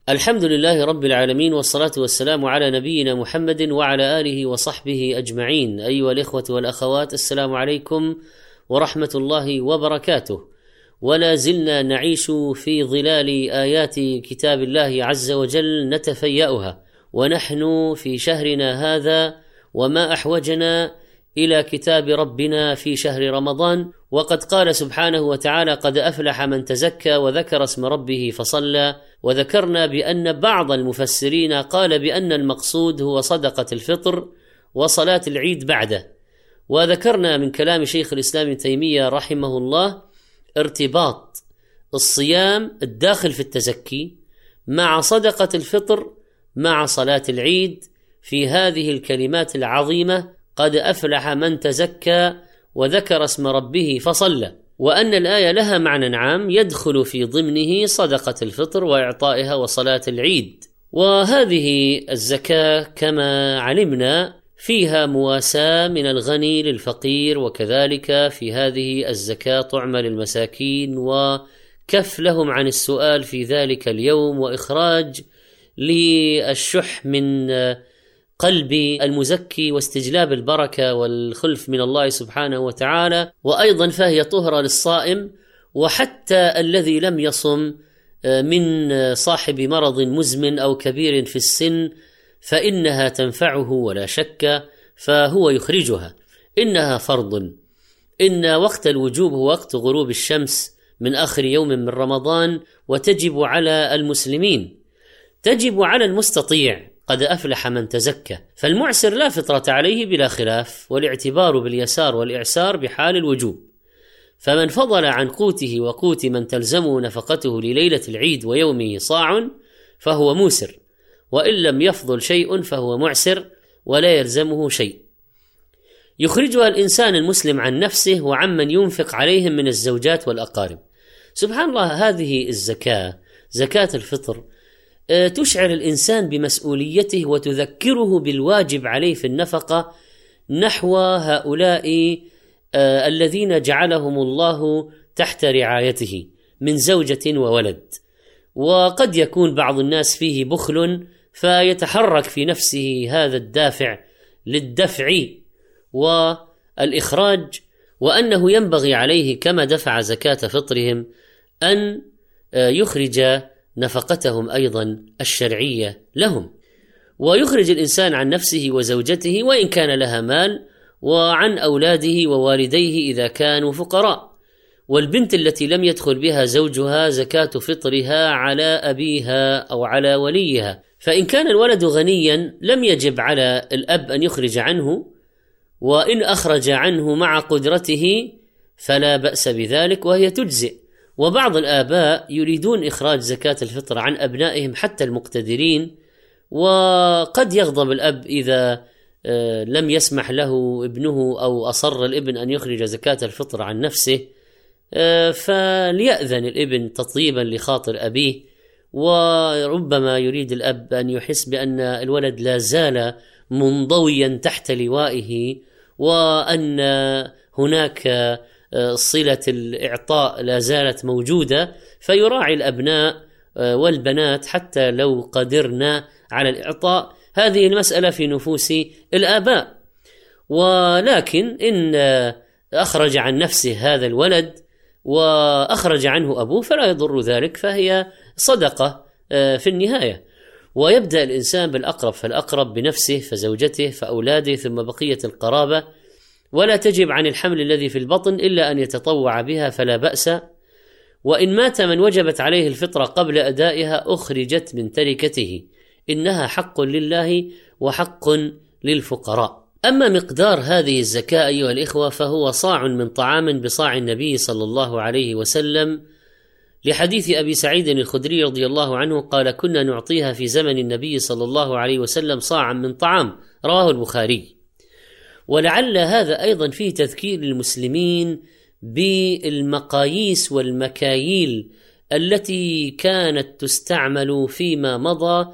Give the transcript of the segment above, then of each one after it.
الحمد لله رب العالمين، والصلاة والسلام على نبينا محمد وعلى آله وصحبه أجمعين. أيها الإخوة والأخوات، السلام عليكم ورحمة الله وبركاته. ولا زلنا نعيش في ظلال آيات كتاب الله عز وجل نتفيأها، ونحن في شهرنا هذا، وما أحوجنا إلى كتاب ربنا في شهر رمضان. وقد قال سبحانه وتعالى: قد أفلح من تزكى وذكر اسم ربه فصلى. وذكرنا بأن بعض المفسرين قال بأن المقصود هو صدقة الفطر وصلاة العيد بعده. وذكرنا من كلام شيخ الإسلام ابن تيمية رحمه الله ارتباط الصيام الداخل في التزكي مع صدقة الفطر مع صلاة العيد في هذه الكلمات العظيمة: قد أفلح من تزكى وذكر اسم ربه فصلى. وأن الآية لها معنى عام يدخل في ضمنه صدقة الفطر وإعطائها وصلاة العيد. وهذه الزكاة كما علمنا فيها مواساة من الغني للفقير، وكذلك في هذه الزكاة طعم للمساكين وكف لهم عن السؤال في ذلك اليوم، وإخراج للشح من قلب المزكي واستجلاب البركة والخلف من الله سبحانه وتعالى. وأيضا فهي طهرة للصائم، وحتى الذي لم يصم من صاحب مرض مزمن أو كبير في السن فإنها تنفعه ولا شك، فهو يخرجها. إنها فرض. إن وقت الوجوب هو وقت غروب الشمس من آخر يوم من رمضان، وتجب على المسلمين، تجب على المستطيع. قد أفلح من تزكى، فالمعسر لا فطرة عليه بلا خلاف، والاعتبار باليسار والإعسار بحال الوجوب. فمن فضل عن قوته وقوت من تلزمه نفقته لليلة العيد ويومه صاع فهو موسر، وإن لم يفضل شيء فهو معسر ولا يلزمه شيء. يخرجها الإنسان المسلم عن نفسه وعمن ينفق عليهم من الزوجات والأقارب. سبحان الله، هذه الزكاة، زكاة الفطر، تشعر الإنسان بمسؤوليته وتذكره بالواجب عليه في النفقة نحو هؤلاء الذين جعلهم الله تحت رعايته من زوجة وولد. وقد يكون بعض الناس فيه بخل فيتحرك في نفسه هذا الدافع للدفع والإخراج، وأنه ينبغي عليه كما دفع زكاة فطرهم أن يخرج نفقتهم أيضا الشرعية لهم. ويخرج الإنسان عن نفسه وزوجته وإن كان لها مال، وعن أولاده ووالديه إذا كانوا فقراء. والبنت التي لم يدخل بها زوجها زكاة فطرها على أبيها أو على وليها. فإن كان الولد غنيا لم يجب على الأب أن يخرج عنه، وإن أخرج عنه مع قدرته فلا بأس بذلك وهي تجزئ. وبعض الآباء يريدون إخراج زكاة الفطر عن أبنائهم حتى المقتدرين، وقد يغضب الأب إذا لم يسمح له ابنه أو أصر الابن أن يخرج زكاة الفطر عن نفسه، فليأذن الابن تطيبا لخاطر أبيه. وربما يريد الأب أن يحس بأن الولد لا زال منضويا تحت لوائه، وأن هناك صلة الإعطاء لا زالت موجودة، فيراعي الأبناء والبنات حتى لو قدرنا على الإعطاء. هذه المسألة في نفوس الآباء. ولكن إن أخرج عن نفسه هذا الولد وأخرج عنه أبوه فلا يضر ذلك، فهي صدقة في النهاية. ويبدأ الإنسان بالأقرب فالأقرب، بنفسه فزوجته فأولاده ثم بقية القرابة. ولا تجب عن الحمل الذي في البطن إلا أن يتطوع بها فلا بأس. وإن مات من وجبت عليه الفطرة قبل أدائها أخرجت من تركته، إنها حق لله وحق للفقراء. أما مقدار هذه الزكاة أيها الإخوة فهو صاع من طعام بصاع النبي صلى الله عليه وسلم، لحديث أبي سعيد الخدري رضي الله عنه قال: كنا نعطيها في زمن النبي صلى الله عليه وسلم صاعا من طعام، رواه البخاري. ولعل هذا أيضا فيه تذكير للمسلمين بالمقاييس والمكاييل التي كانت تستعمل فيما مضى،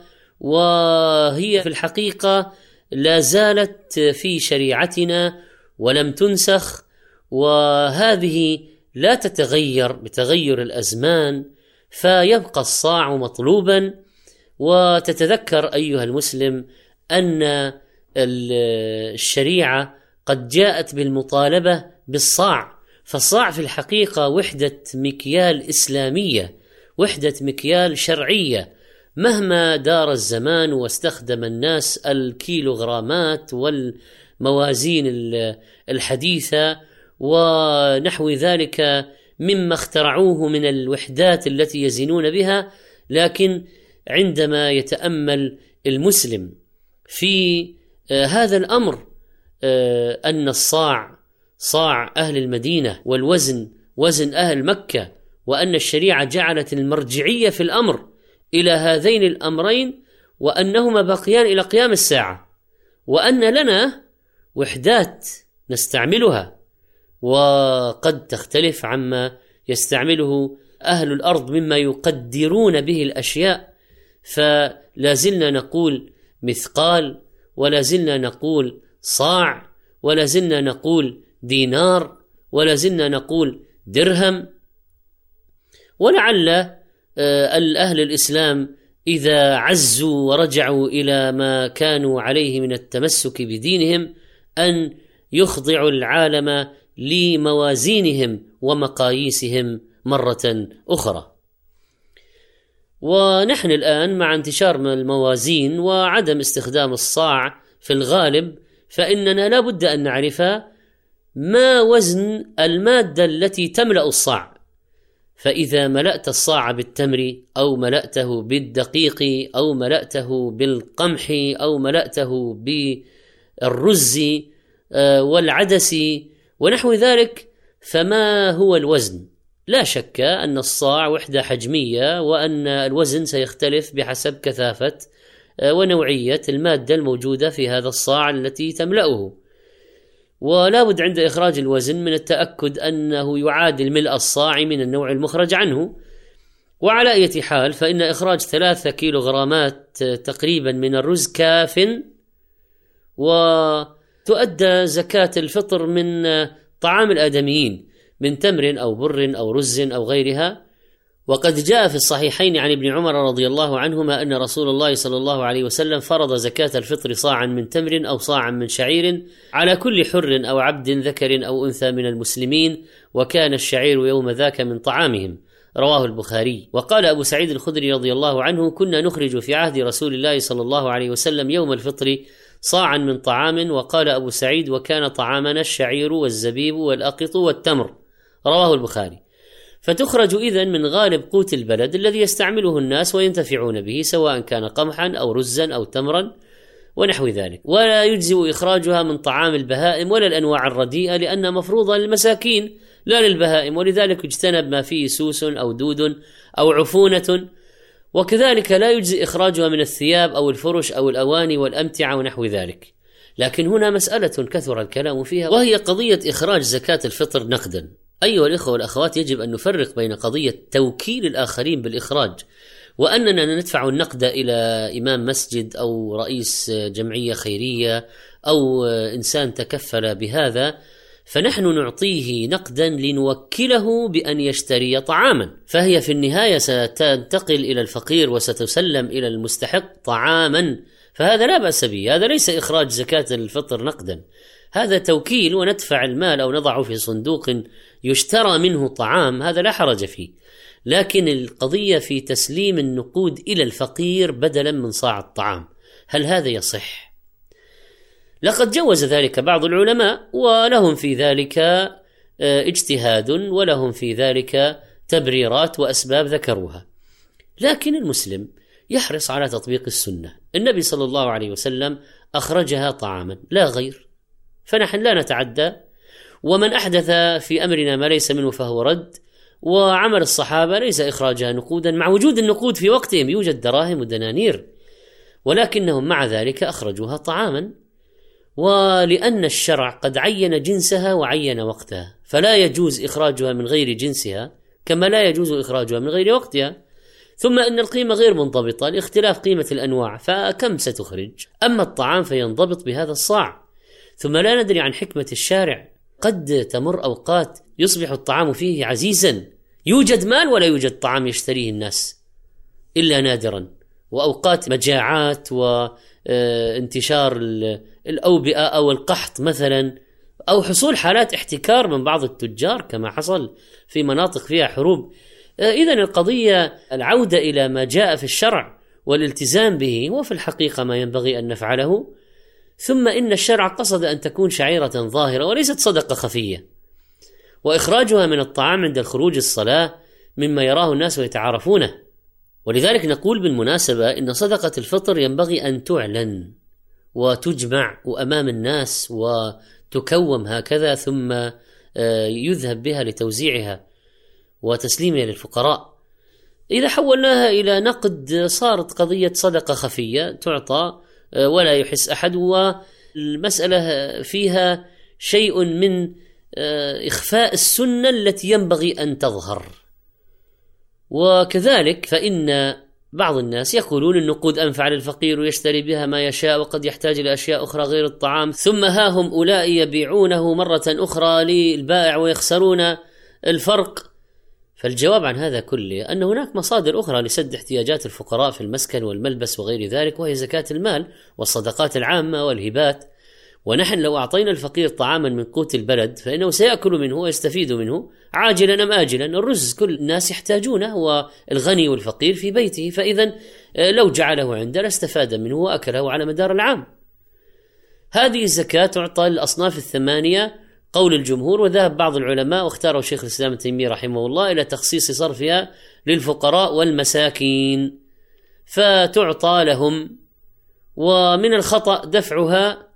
وهي في الحقيقة لا زالت في شريعتنا ولم تنسخ، وهذه لا تتغير بتغير الأزمان، فيبقى الصاع مطلوبا وتتذكر أيها المسلم أن الشريعة قد جاءت بالمطالبة بالصاع، فالصاع في الحقيقة وحدة مكيال إسلامية، وحدة مكيال شرعية، مهما دار الزمان واستخدم الناس الكيلوغرامات والموازين الحديثة ونحو ذلك مما اخترعوه من الوحدات التي يزنون بها، لكن عندما يتأمل المسلم في هذا الأمر أن الصاع صاع أهل المدينة والوزن وزن أهل مكة، وأن الشريعة جعلت المرجعية في الأمر إلى هذين الأمرين، وأنهما باقيان إلى قيام الساعة، وأن لنا وحدات نستعملها وقد تختلف عما يستعمله أهل الأرض مما يقدرون به الأشياء، فلازلنا نقول مثقال، ولازلنا نقول صاع، ولازلنا نقول دينار، ولازلنا نقول درهم. ولعل الأهل الإسلام إذا عزوا ورجعوا إلى ما كانوا عليه من التمسك بدينهم أن يخضعوا العالم لموازينهم ومقاييسهم مرة أخرى. ونحن الآن مع انتشار الموازين وعدم استخدام الصاع في الغالب، فإننا لا بد أن نعرف ما وزن المادة التي تملأ الصاع. فإذا ملأت الصاع بالتمر أو ملأته بالدقيق أو ملأته بالقمح أو ملأته بالرز والعدس ونحو ذلك، فما هو الوزن؟ لا شك أن الصاع وحدة حجمية، وأن الوزن سيختلف بحسب كثافة ونوعية المادة الموجودة في هذا الصاع التي تملأه، ولا بد عند إخراج الوزن من التأكد أنه يعادل ملء الصاع من النوع المخرج عنه. وعلى أي حال فإن إخراج 3 كيلوغرامات تقريبا من الرز كاف، وتؤدى زكاة الفطر من طعام الآدميين من تمر أو بر أو رز أو غيرها. وقد جاء في الصحيحين عن ابن عمر رضي الله عنهما أن رسول الله صلى الله عليه وسلم فرض زكاة الفطر صاعا من تمر أو صاعا من شعير على كل حر أو عبد ذكر أو أنثى من المسلمين، وكان الشعير يوم ذاك من طعامهم، رواه البخاري. وقال أبو سعيد الخدري رضي الله عنه: كنا نخرج في عهد رسول الله صلى الله عليه وسلم يوم الفطر صاعا من طعام. وقال أبو سعيد: وكان طعامنا الشعير والزبيب والأقط والتمر، رواه البخاري. فتخرج إذن من غالب قوت البلد الذي يستعمله الناس وينتفعون به، سواء كان قمحا أو رزا أو تمرا ونحو ذلك، ولا يجزئ إخراجها من طعام البهائم ولا الأنواع الرديئة، لأنها مفروضة للمساكين لا للبهائم، ولذلك يجتنب ما فيه سوس أو دود أو عفونة. وكذلك لا يجزئ إخراجها من الثياب أو الفرش أو الأواني والأمتعة ونحو ذلك. لكن هنا مسألة كثر الكلام فيها، وهي قضية إخراج زكاة الفطر نقدا. أيها الإخوة والأخوات، يجب أن نفرق بين قضية توكيل الآخرين بالإخراج، وأننا ندفع النقد إلى إمام مسجد أو رئيس جمعية خيرية أو إنسان تكفل بهذا، فنحن نعطيه نقدا لنوكله بأن يشتري طعاما، فهي في النهاية ستنتقل إلى الفقير وستسلم إلى المستحق طعاما، فهذا لا بأس به. هذا ليس إخراج زكاة الفطر نقدا، هذا توكيل، وندفع المال أو نضعه في صندوق يشترى منه طعام، هذا لا حرج فيه. لكن القضية في تسليم النقود إلى الفقير بدلا من صاع الطعام، هل هذا يصح؟ لقد جوز ذلك بعض العلماء، ولهم في ذلك اجتهاد، ولهم في ذلك تبريرات وأسباب ذكروها. لكن المسلم يحرص على تطبيق السنة. النبي صلى الله عليه وسلم أخرجها طعاما لا غير، فنحن لا نتعدى، ومن أحدث في أمرنا ما ليس منه فهو رد. وعمل الصحابة ليس إخراجها نقودا، مع وجود النقود في وقتهم يوجد دراهم ودنانير، ولكنهم مع ذلك أخرجوها طعاما، ولأن الشرع قد عين جنسها وعين وقتها، فلا يجوز إخراجها من غير جنسها كما لا يجوز إخراجها من غير وقتها. ثم إن القيمة غير منضبطة لاختلاف قيمة الأنواع، فكم ستخرج؟ أما الطعام فينضبط بهذا الصاع. ثم لا ندري عن حكمة الشارع، قد تمر أوقات يصبح الطعام فيه عزيزا، يوجد مال ولا يوجد طعام يشتريه الناس إلا نادرا، وأوقات مجاعات وانتشار الأوبئة أو القحط مثلا، أو حصول حالات احتكار من بعض التجار كما حصل في مناطق فيها حروب. إذن القضية العودة إلى ما جاء في الشرع والالتزام به هو في الحقيقة ما ينبغي أن نفعله. ثم إن الشرع قصد أن تكون شعيرة ظاهرة وليست صدقة خفية، وإخراجها من الطعام عند الخروج الصلاة مما يراه الناس ويتعارفونه. ولذلك نقول بالمناسبة إن صدقة الفطر ينبغي أن تعلن وتجمع أمام الناس وتكوم هكذا، ثم يذهب بها لتوزيعها وتسليمها للفقراء. إذا حولناها إلى نقد صارت قضية صدقة خفية تعطى ولا يحس أحد، والمسألة فيها شيء من إخفاء السنة التي ينبغي أن تظهر. وكذلك فإن بعض الناس يقولون النقود أنفع للفقير ويشتري بها ما يشاء وقد يحتاج إلى أشياء أخرى غير الطعام، ثم ها هم أولئك يبيعونه مرة أخرى للبائع ويخسرون الفرق. فالجواب عن هذا كله أن هناك مصادر أخرى لسد احتياجات الفقراء في المسكن والملبس وغير ذلك، وهي زكاة المال والصدقات العامة والهبات. ونحن لو أعطينا الفقير طعاما من قوت البلد فإنه سيأكل منه ويستفيد منه عاجلا أم آجلا. الرز كل الناس يحتاجونه، والغني والفقير في بيته، فإذا لو جعله عنده لاستفاد منه وأكله على مدار العام. هذه الزكاة تعطى للأصناف الثمانية قول الجمهور، وذهب بعض العلماء واختاروا شيخ الإسلام ابن تيمية رحمه الله إلى تخصيص صرفها للفقراء والمساكين فتعطى لهم، ومن الخطأ دفعها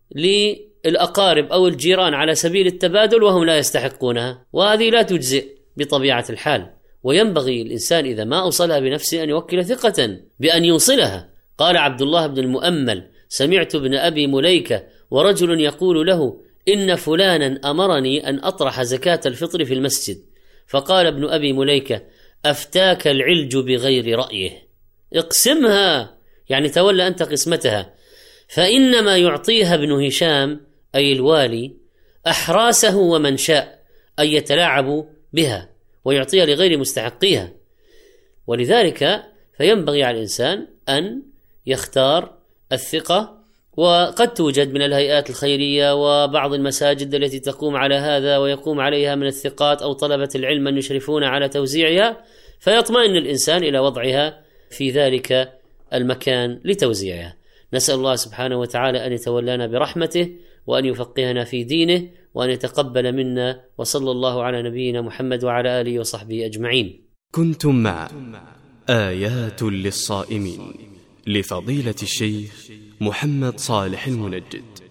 للأقارب أو الجيران على سبيل التبادل وهم لا يستحقونها، وهذه لا تجزئ بطبيعة الحال. وينبغي الإنسان إذا ما أوصلها بنفسه أن يوكل ثقة بأن يوصلها. قال عبد الله بن المؤمل: سمعت ابن أبي مليكة ورجل يقول له: إن فلانا أمرني أن أطرح زكاة الفطر في المسجد. فقال ابن أبي مليكة: أفتاك العلج بغير رأيه، اقسمها، يعني تولى أنت قسمتها، فإنما يعطيها ابن هشام أي الوالي أحراسه ومن شاء أن يتلاعبوا بها ويعطيها لغير مستحقيها. ولذلك فينبغي على الإنسان أن يختار الثقة، وقد توجد من الهيئات الخيرية وبعض المساجد التي تقوم على هذا ويقوم عليها من الثقات أو طلبة العلم من يشرفون على توزيعها، فيطمئن الإنسان إلى وضعها في ذلك المكان لتوزيعها. نسأل الله سبحانه وتعالى أن يتولانا برحمته وأن يفقهنا في دينه وأن يتقبل منا، وصلى الله على نبينا محمد وعلى آله وصحبه أجمعين. كنتم مع آيات للصائمين لفضيلة الشيخ محمد صالح المنجد.